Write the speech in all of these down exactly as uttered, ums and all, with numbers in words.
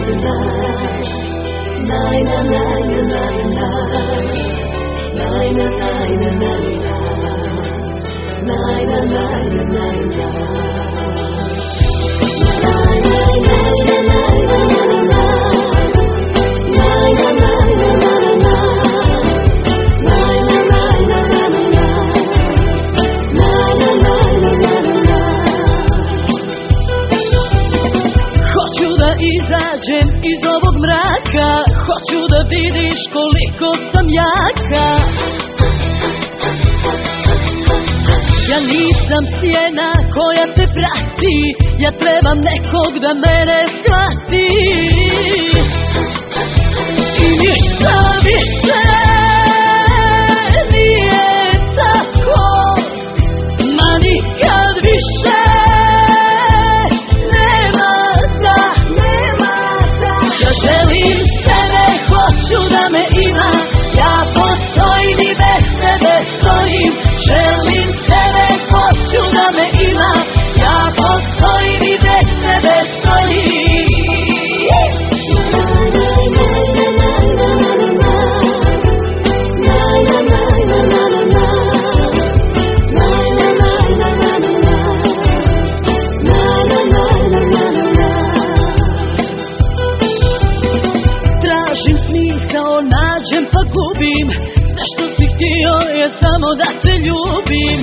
Izađem iz ovog mraka, hoću da vidiš koliko sam jaka. Ja nisam sjena koja te prati, ja trebam nekog da mene shvati. I ništa više nije tako, ma nikad više. Želim sebe, hoću da me ima, ja postojim i bez tebe stojim. Želim sebe, hoću da me ima, ja postojim i bez tebe stojim. Nađem pa gubim, sve što si htio je samo da te ljubim.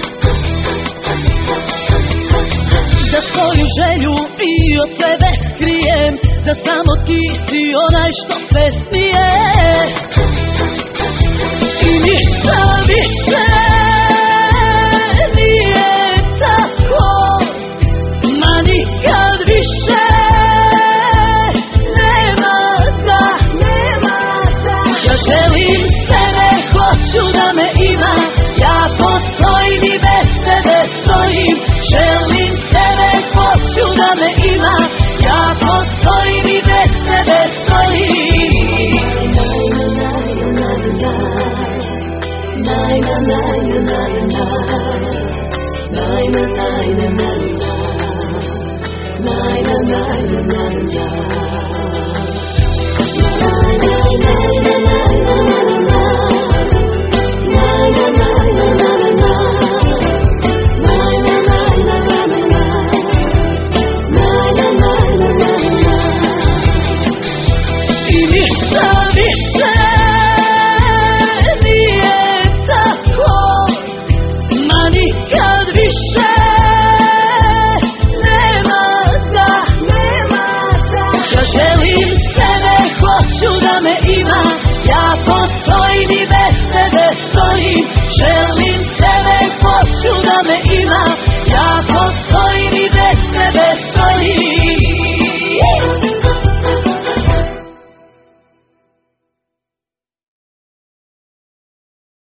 Za svoju želju i od sebe skrijem, da samo ti si onaj što sve smije. I ništa više nije tako, ma nikad više. Želim sebe, hoću da me ima, ja postojim i bez tebe stojim. Želim sebe, hoću da me ima, ja postojim i bez tebe stojim. Na na na na na na